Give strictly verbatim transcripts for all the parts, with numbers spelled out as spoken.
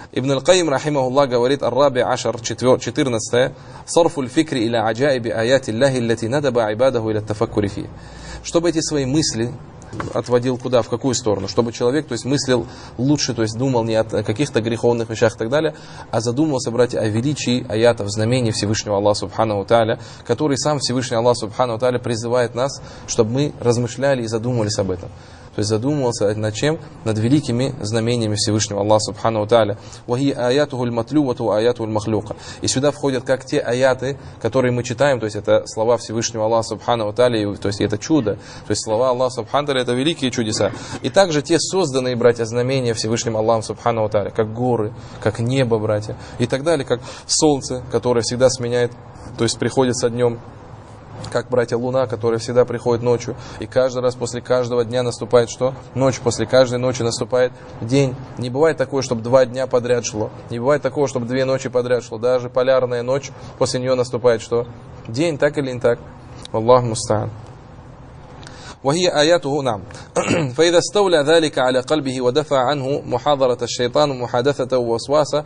Ибн аль-Каим, рахимахуллах, говорит, ар-раби ашар, четырнадцатое, сарфу аль-фикри иля аджаиби аяти Аллахи, аллати надаба айбадаху иля тафаккури фи. Чтобы эти свои мысли отводил куда, в какую сторону, чтобы человек, то есть, мыслил лучше, то есть, думал не о каких-то греховных вещах и так далее, а задумался, братья, о величии аятов, знамений Всевышнего Аллаха Субхану Тааля, который сам Всевышний Аллах Субхану Тааля призывает нас, чтобы мы размышляли и задумывались об этом. То есть задумывался над чем? Над великими знамениями Всевышнего Аллаха Субхану Тааля. «Вахи аятуху аль-матлювату аяту аль-махлюка». И сюда входят как те аяты, которые мы читаем, то есть это слова Всевышнего Аллаха Субхану Тааля, то есть это чудо, то есть слова Аллаха Субхану Тааля это великие чудеса. И также те созданные, братья, знамения Всевышним Аллахом Субхану Тааля, как горы, как небо, братья, и так далее, как солнце, которое всегда сменяет, то есть приходит со днем, как, братья, луна, которая всегда приходит ночью. И каждый раз после каждого дня наступает что? Ночь. После каждой ночи наступает день. Не бывает такого, чтобы два дня подряд шло. Не бывает такого, чтобы две ночи подряд шло. Даже полярная ночь, после нее наступает что? День, так или не так? Аллаху муста'ан. وهي آياته نعم فإذا استولى ذلك على قلبه ودفع عنه محاضرة الشيطان ومحادثته ووسواسه.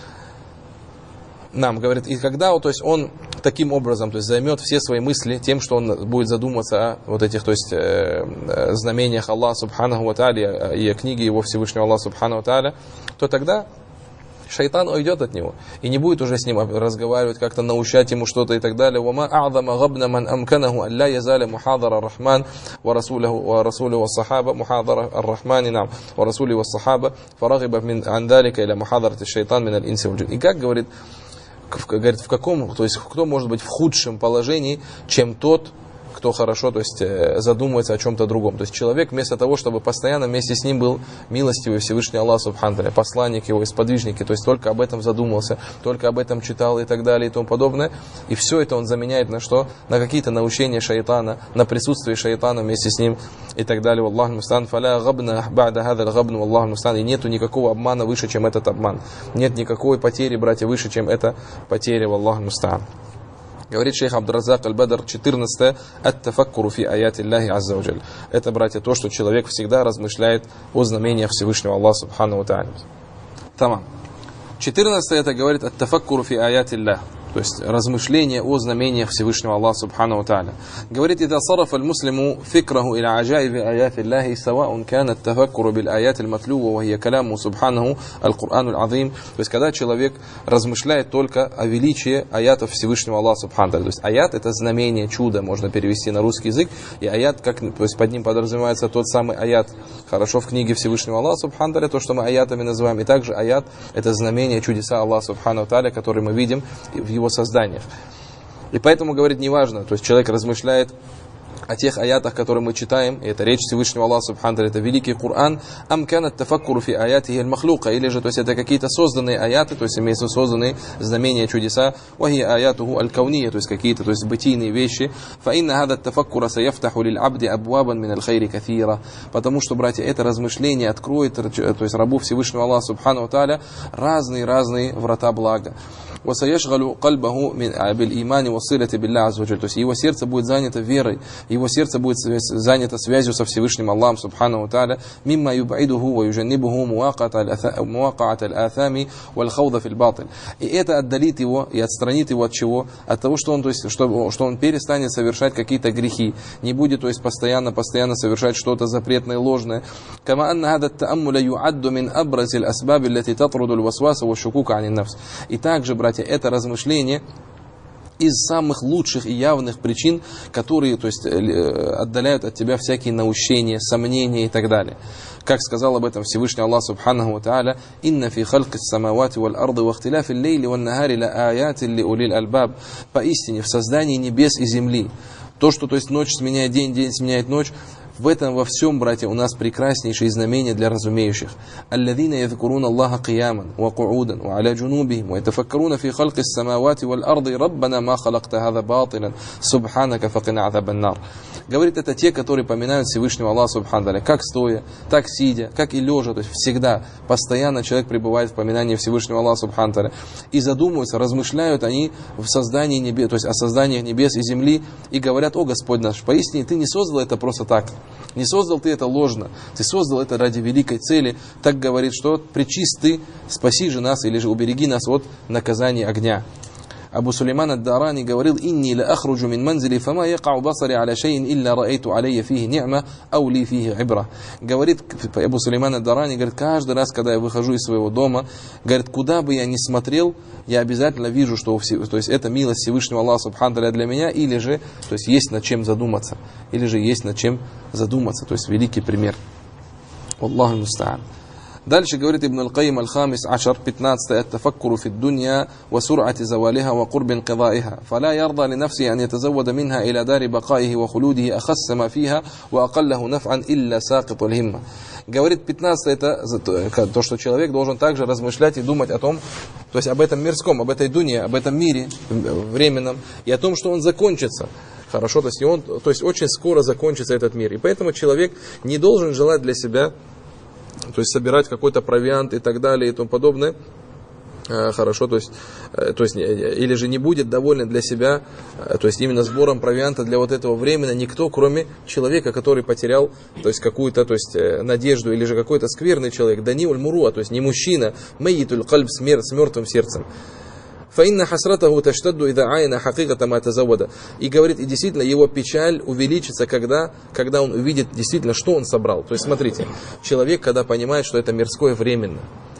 Нам говорит, и когда то есть он таким образом то есть, займет все свои мысли тем, что он будет задумываться о вот этих то есть, э, знамениях Аллаха Субханаху ва Тааля и о книге его Всевышнего Аллаха Субханаху ва Тааля, то тогда шайтан уйдет от него и не будет уже с ним разговаривать, как-то научать ему что-то и так далее. وَمَا أَعْظَمَ غَبْنَ مَنْ أَمْكَنَهُ أَلَّا يَزَالَ مُحَاضَرَ الرَّحْمَنِ وَرَسُولِهِ وَرَسُولِهِ وَالصَّحَابَةِ مُحَاضَرَ الرَّحْمَنِ نعم وَرَسُولِهِ وَالصَّحَابَةِ فَرَغِبَ مِنْ عَنْ ذَلِكَ إِلَى مُحَاضَرَةِ الشَّيْطَانِ مِنَ الْإِنْسِ وَالْجِنِّ. И как говорит, говорит, в каком, то есть кто может быть в худшем положении, чем тот, кто хорошо, то есть задумывается о чем-то другом. То есть человек вместо того, чтобы постоянно вместе с ним был милостивый Всевышний Аллах Субхану Тааля, посланник его, сподвижники, то есть только об этом задумался, только об этом читал и так далее и тому подобное. И все это он заменяет на что? На какие-то научения шайтана, на присутствие шайтана вместе с ним и так далее. Аллаху муста'ан, фаля габна ба'да хадал габну, Аллаху муста'ан. И нету никакого обмана выше, чем этот обман. Нет никакой потери, братья, выше, чем эта потеря. Аллаху муста'ан. Говорит шейх Абдуразак аль-Бадр, четырнадцатое, ат-тафаккуру фи аяти Аллахи азза ва джаль. Это, братья, то, что человек всегда размышляет о знамениях Всевышнего Аллаха Субхану ва Тааля. Тамам. четырнадцатое, это говорит ат-тафаккуру фи аяти Аллах. То есть размышление о знамениях Всевышнего Аллаха Субхану ва Тааля. Говорит, «Ида сараф аль-муслиму фикраху иля аджаиби аяти Аллахи, саваун кана тафаккуру бил аяти аль-матлува, ва хия каляму Субханаху аль-Курану аль-Азим». То есть, когда человек размышляет только о величии аятов Всевышнего Аллаха Субхану ва Тааля. То есть, аят это знамение, чудо, можно перевести на русский язык. И аят, как, то есть, под ним подразумевается тот самый аят, хорошо в книге Всевышнего Аллаха Субхану ва Тааля, то, что мы аятами называем. И также аят это знамение, чудеса Аллаха Субхану ва Тааля, которые мы видим в его созданиях. И поэтому, говорит, неважно, то есть человек размышляет о тех аятах, которые мы читаем, и это речь Всевышнего Аллаха Субхану Тааля, это великий Коран, ам канат тафаккуру фи аятихи аль-махлука, или же, то есть это какие-то созданные аяты, то есть имеются созданные знамения, чудеса, вахи аятуху аль-кауния, то есть какие-то, то есть бытийные вещи, фа инна хада тафаккура саяфтаху лиль-абди абвабан мин аль-хайри кафира, потому что, братья, это размышление откроет, то есть рабу Всевышнего Аллаха Субхану Тааля разные-разные врата блага. وَسَيَشْغَلُ قَلْبَهُ بِالْإِيمَانِ وَالصِّلَةِ بِاللَّهِ عَزَّ وَجَلَّ. То есть его сердце будет занято верой, его сердце будет занято связью со Всевышним Аллахом Субхану Тааля, мимма юб'идуху ва юджаннибуху муака'ат аль-аthami валь хауда фил батиль. И это отдалит его и отстранит его от чего? От того, что он, то есть, что, что он перестанет совершать какие-то грехи, не будет, то есть, постоянно, постоянно совершать что-то запретное, ложное. كما أن هذا التأمل يعد من أبرز الأسباب التي تطرد الوسواس والشكوك عن النفس. И также, братья, это размышление из самых лучших и явных причин, которые, то есть, отдаляют от тебя всякие наущения, сомнения и так далее. Как сказал об этом Всевышний Аллах Субханаху ва Тааля, «Инна фи халки самавати валь арды ва ихтиляфи лейли ван нагари ла аяти ли улил альбаб». Поистине, в создании небес и земли, то, что, то есть, ночь сменяет день, день сменяет ночь, в этом во всем, братья, у нас прекраснейшие знамения для разумеющих. «Аллазина ядзкуруна Аллаха қияман, ва ку'удан, ва аля джунубихим, ва ятафаккаруна фи халки самавати валь арды, раббана ма халакта хаза батилан, субханака факина азабан нар». Говорит, это те, которые поминают Всевышнего Аллаха Субхану Тааля, как стоя, так сидя, как и лежа, то есть всегда, постоянно человек пребывает в поминании Всевышнего Аллаха Субхану Тааля. И задумываются, размышляют они в создании небес, то есть о создании небес и земли, и говорят: «О Господь наш, поистине Ты не создал это просто так». Не создал ты это ложно, ты создал это ради великой цели. Так говорит, что пречисты, спаси же нас или же убереги нас от наказания огня. Абу Сулейман ад-Дарани говорил: «Инни ла ахруджу мин манзили, фама якау басари аля шейн, илля раэйту алейя фихи ни'ма, ау ли фихи ибра». Говорит Абу Сулейман ад-Дарани, говорит, каждый раз, когда я выхожу из своего дома, говорит, куда бы я ни смотрел, я обязательно вижу, что то есть, это милость Всевышнего Аллаха субхану тааля для меня, или же то есть, есть над чем задуматься, или же есть над чем задуматься, то есть великий пример. Аллаху муста'ан. Дальше говорит Ибн Аль-Кайим Аль-Хамис Ашар, пятнадцатый, «Ат-тафаккуру фи дунья ва сур'ати завалиха ва курб инқидаиха, фала ярда ли нафси ан ятазаввада минха иля дари бакаихи ва хулудихи ахасса ма фиха ва акаллаху наф'ан илля сакиту аль-химма». Говорит, пятнадцатый, это то, что человек должен также размышлять и думать о том, то есть об этом мирском, об этой дунье, об этом мире временном, и о том, что он закончится. Хорошо, то есть, он, то есть очень скоро закончится этот мир. И поэтому человек не должен желать для себя, то есть собирать какой-то провиант и так далее и тому подобное. Хорошо, то есть, то есть, или же не будет доволен для себя, то есть именно сбором провианта для вот этого времени никто, кроме человека, который потерял, то есть какую-то, то есть надежду, или же какой-то скверный человек, даниуль муруа, то есть не мужчина, мэйитуль кальб, с мертвым сердцем. فإن حسرته تشتد إذا عاين حقيقة ما تزود. И говорит, и действительно его печаль увеличится, когда, когда он увидит действительно, что он собрал. То есть смотрите, человек, когда понимает, что это мирское временно,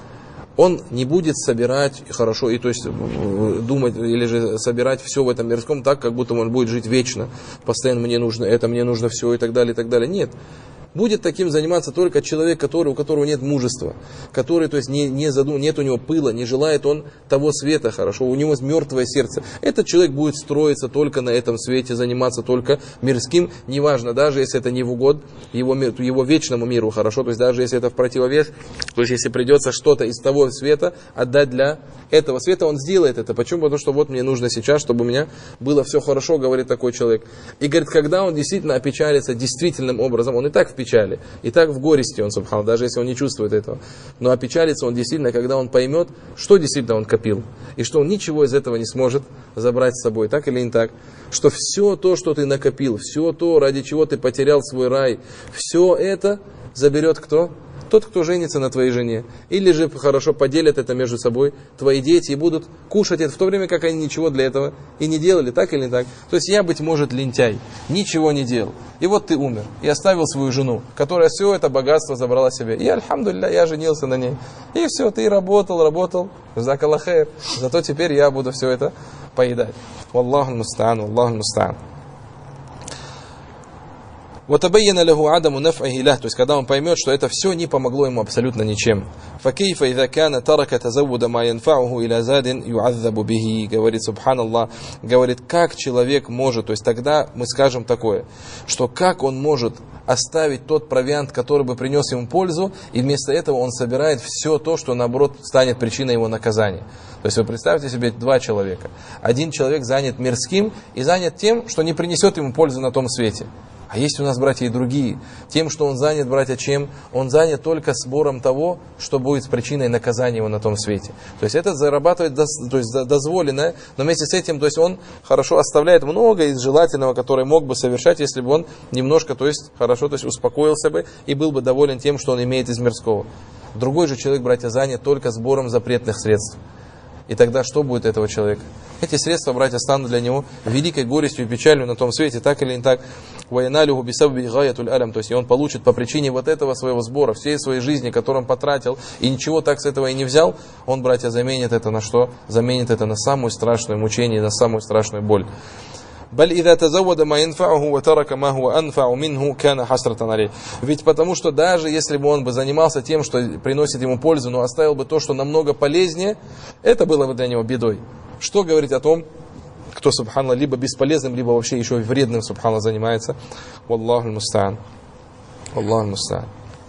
он не будет собирать хорошо, и то есть думать, или же собирать все в этом мирском так, как будто он будет жить вечно. Постоянно мне нужно это, мне нужно все и так далее, и так далее. Нет. Будет таким заниматься только человек, который, у которого нет мужества, который, то есть, не, не задум, нет у него пыла, не желает он того света, хорошо, у него мертвое сердце. Этот человек будет строиться только на этом свете, заниматься только мирским, неважно, даже если это не в угод его, его вечному миру, хорошо, то есть даже если это в противовес, то есть если придется что-то из того света отдать для этого света, он сделает это. Почему? Потому что вот мне нужно сейчас, чтобы у меня было все хорошо, говорит такой человек. И говорит, когда он действительно опечалится действительным образом, он и так в печали, и так в горести он, субхану, даже если он не чувствует этого. Но опечалится он действительно, когда он поймет, что действительно он копил, и что он ничего из этого не сможет забрать с собой, так или не так. Что все то, что ты накопил, все то, ради чего ты потерял свой рай, все это заберет кто? Тот, кто женится на твоей жене. Или же хорошо поделят это между собой твои дети и будут кушать это, в то время как они ничего для этого и не делали, так или не так. То есть я, быть может, лентяй, ничего не делал. И вот ты умер, и оставил свою жену, которая все это богатство забрала себе. И, альхамдулилля, я женился на ней. И все, ты работал, работал, жзакаллах хайр. Зато теперь я буду все это поедать. Валлаху муста'ан, Аллаху муста'ан. وَتَبَيَّنَ لَهُ عَدَمُ نَفْعِهِ لَهُ. То есть, когда он поймет, что это все не помогло ему абсолютно ничем. فَكَيْفَ إِذَا كَانَ تَرَكَ تَزَوُّدَ مَا يَنْفَعُهُ إِلَى زَادٍ يُعَذَّبُ بِهِ. Говорит, субханаллах, говорит, как человек может, то есть, тогда мы скажем такое, что как он может оставить тот провиант, который бы принес ему пользу, и вместо этого он собирает все то, что, наоборот, станет причиной его наказания. То есть, вы представьте себе два человека. Один человек занят мирским и занят тем, что не принесет ему пользы на том свете. А есть у нас братья и другие. Тем, что он занят, братья, чем? Он занят только сбором того, что будет причиной наказания его на том свете. То есть это зарабатывает, то есть дозволенное, но вместе с этим, то есть он хорошо оставляет много из желательного, которое мог бы совершать, если бы он немножко, то есть хорошо, то есть успокоился бы и был бы доволен тем, что он имеет из мирского. Другой же человек, братья, занят только сбором запретных средств. И тогда что будет этого человека? Эти средства, братья, станут для него великой горестью и печалью на том свете, так или не так. وَيَنَالُهُ بِسَبْبِ غَايَةُ الْأَلَمِ. То есть, и он получит по причине вот этого своего сбора, всей своей жизни, которую он потратил, и ничего так с этого и не взял, он, братья, заменит это на что? Заменит это на самую страшную мучение, на самую страшную боль. بل إذا تزود ما ينفعه وترك ما هو أنفع منه كان حسرة عليه. Ведь потому что даже если бы он бы занимался тем, что приносит ему пользу, но оставил бы то, что намного полезнее, это было бы для него бедой. Что говорить о том, кто, субханаллах, либо бесполезным, либо вообще еще и вредным, субханаллах, занимается. Валлаху муста'ан. Валлаху муста'ан.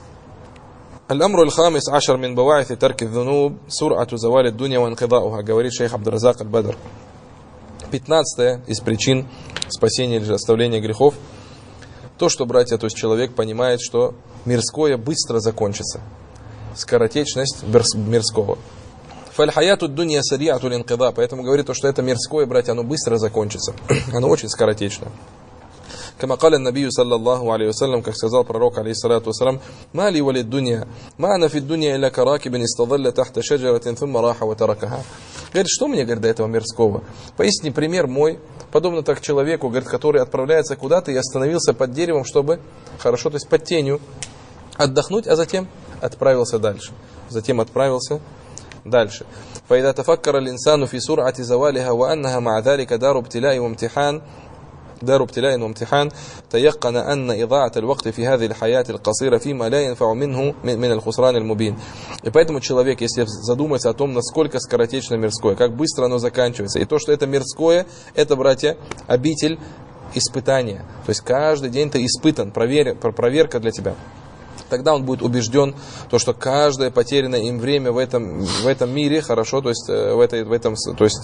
الأمر الخامس عشر من بواعث ترك الذنوب سرعة زوال الدنيا وانقضاؤها. Говорит шейх Абдуразак аль-Бадр. Пятнадцатое из причин спасения или же оставления грехов. То, что, братья, то есть человек понимает, что мирское быстро закончится. Скоротечность мирского. Фальхаяту дунья сариату линкида. Поэтому говорит то, что это мирское, братья, оно быстро закончится. Оно очень скоротечно. Кама каля набию саллаллаху алейхи вассалям, как сказал пророк алейхиссалату вассалам: «Мали валид дунья, ма ана фид дунья илля каракибин истадалля тахта шаджаратин thumma раха ва таракаха». Говорит, что мне, говорит, до этого мирского? Поистине пример мой, подобно так человеку, говорит, который отправляется куда-то и остановился под деревом, чтобы, хорошо, то есть под тенью, отдохнуть, а затем отправился дальше. Затем отправился дальше. فإذا تفكر الإنسان في سرعة زوالها وأنها مع ذلك دار ابتلاء وامتحان دار ابتلاء وامتحان تيقن أن إضاعة الوقت في هذه الحياة القصيرة فيما لا ينفع منه من الخسران المبين. И поэтому человек, если задумается о том, насколько скоротечно мирское, как быстро оно заканчивается, и то, что это мирское, это, братья, обитель испытания. То есть каждый день ты испытан, провер... проверка для тебя. Тогда он будет убежден, то, что каждое потерянное им время в этом, в этом мире, хорошо, то есть в, этой, в этом то есть,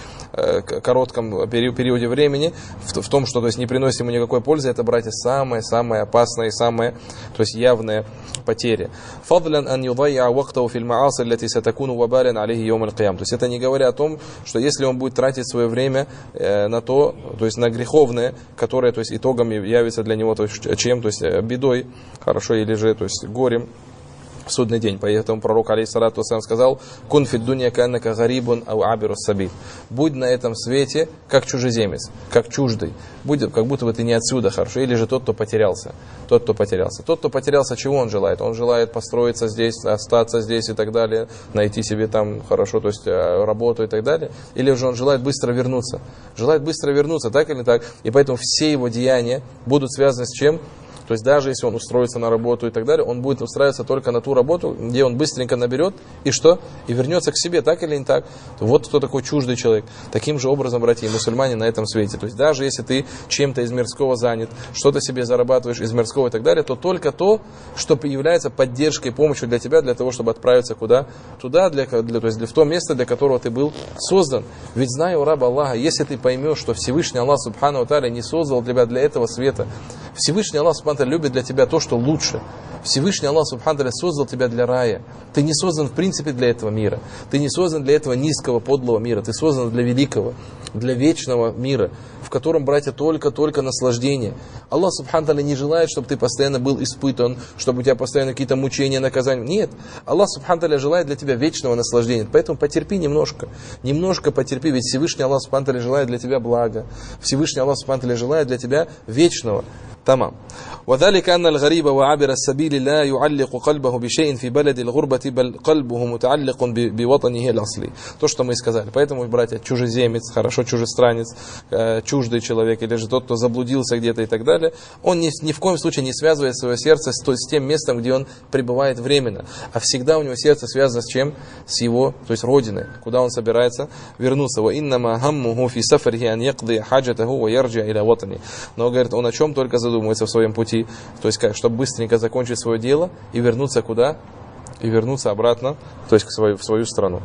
э, коротком периоде времени, в, в том, что то есть, не приносит ему никакой пользы, это, братья, самое-самое опасное и самое, то есть явная потеря. فضلا أن يضيع وقته في المعاصي التي ستكون وبالا عليه يوم القيامة. То есть это не говоря о том, что если он будет тратить свое время э, на то, то есть на греховное, которое, то есть итогом явится для него, то есть чем, то есть бедой, хорошо, или же, то есть горем в судный день. Поэтому пророк алейхиссалату вассалям сказал: «Кун фид дунья кааннака гарибун ау абирус сабиль». Будь на этом свете как чужеземец, как чуждый. Будь, как будто бы ты не отсюда, хорошо. Или же тот, кто потерялся. Тот, кто потерялся. Тот, кто потерялся, чего он желает? Он желает построиться здесь, остаться здесь и так далее, найти себе там, хорошо, то есть работу и так далее. Или же он желает быстро вернуться. Желает быстро вернуться, так или так. И поэтому все его деяния будут связаны с чем? То есть даже если он устроится на работу и так далее, он будет устраиваться только на ту работу, где он быстренько наберет и что? И вернется к себе, так или не так? Вот кто такой чуждый человек. Таким же образом, братья и мусульмане, на этом свете. То есть даже если ты чем-то из мирского занят, что-то себе зарабатываешь из мирского и так далее, то только то, что является поддержкой, помощью для тебя, для того, чтобы отправиться куда? Туда, для, для, то есть в то место, для которого ты был создан. Ведь знай, о раб Аллаха, если ты поймешь, что Всевышний Аллах Субхану ва Тааля не создал тебя для этого света, Всевышний Аллах Субхану ва Тааля любит для тебя то, что лучше. Всевышний Аллах Субхану ва Тааля создал тебя для рая. Ты не создан в принципе для этого мира. Ты не создан для этого низкого, подлого мира. Ты создан для великого, для вечного мира, в котором, братья, только-только наслаждение. Аллах Субхану ва Тааля не желает, чтобы ты постоянно был испытан, чтобы у тебя постоянно какие-то мучения, наказания. Нет. Аллах Субхану ва Тааля желает для тебя вечного наслаждения. Поэтому потерпи немножко. Немножко потерпи, ведь Всевышний Аллах Субхану ва Тааля желает для тебя блага. Всевышний Аллах Субхану ва Тааля желает для тебя вечного. تمام. وذلك أن الغريب وعابر السبيل لا يعلق قلبه بشيء في بلد الغربة بل قلبه متعلق بوطنه الأصلي. То, что мы и сказали. Поэтому, братья, чужеземец, хорошо, чужестранец, чуждый человек, или же тот, кто заблудился где-то и так далее, он ни, ни в коем случае не связывает свое сердце с, с тем местом, где он пребывает временно, а всегда у него сердце связано с чем? С его, то есть родиной, куда он собирается вернуться. وإنما همه في سفره أن يقضي حاجته ويرجع إلى وطنه. Но, говорит, он о чем только задумывается в своем пути, то есть как, чтобы быстренько закончить свое дело и вернуться куда? И вернуться обратно, то есть к свою, в свою страну.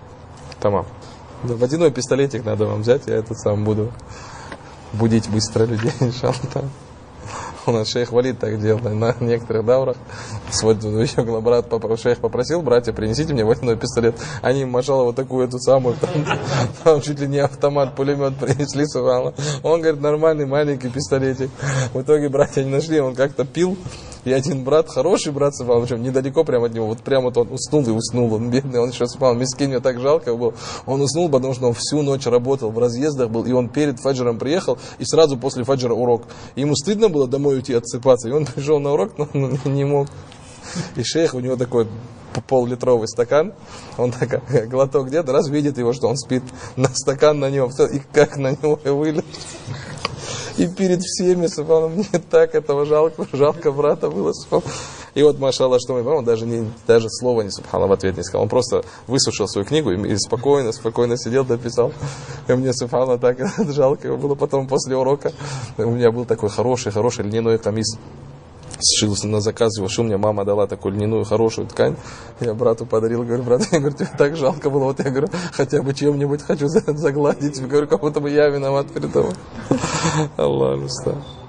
Тамам. Да, водяной пистолетик надо вам взять, я этот сам буду будить быстро людей, иншаллах. У нас шейх Валид так делал на некоторых даврах. Свой еще брат, шейх попросил: братья, принесите мне водяной пистолет. Они, машалла, вот такую эту самую, там, там чуть ли не автомат, пулемет принесли, сувала. Он говорит, нормальный маленький пистолетик. В итоге братья не нашли, он как-то пил. И один брат, хороший брат, сыпал, причем недалеко прямо от него, вот прямо вот он уснул и уснул, он бедный, он еще спал, мискин, мне так жалко было. Он уснул, потому что он всю ночь работал, в разъездах был, и он перед фаджром приехал, и сразу после фаджра урок. И ему стыдно было домой уйти отсыпаться, и он пришел на урок, но он не мог. И шейх, у него такой пол-литровый стакан, он так, глоток где-то, раз видит его, что он спит, на стакан на него, и как на него вылез. И перед всеми, субханаллах, мне так этого жалко, жалко брата было, субханаллах. И вот, машаллах, что мы, он даже, не, даже слова не, субханаллах, в ответ не сказал. Он просто высушил свою книгу и, и спокойно, спокойно сидел, дописал. И мне, субханаллах, так жалко его было. Потом, после урока, у меня был такой хороший, хороший льняной камис. Сшился на заказ, его шил, мне мама дала такую льняную хорошую ткань. Я брату подарил, говорю, брат, я говорю, тебе так жалко было, вот я говорю, хотя бы чем-нибудь хочу загладить, говорю, как будто бы я виноват перед тобой. Аллах.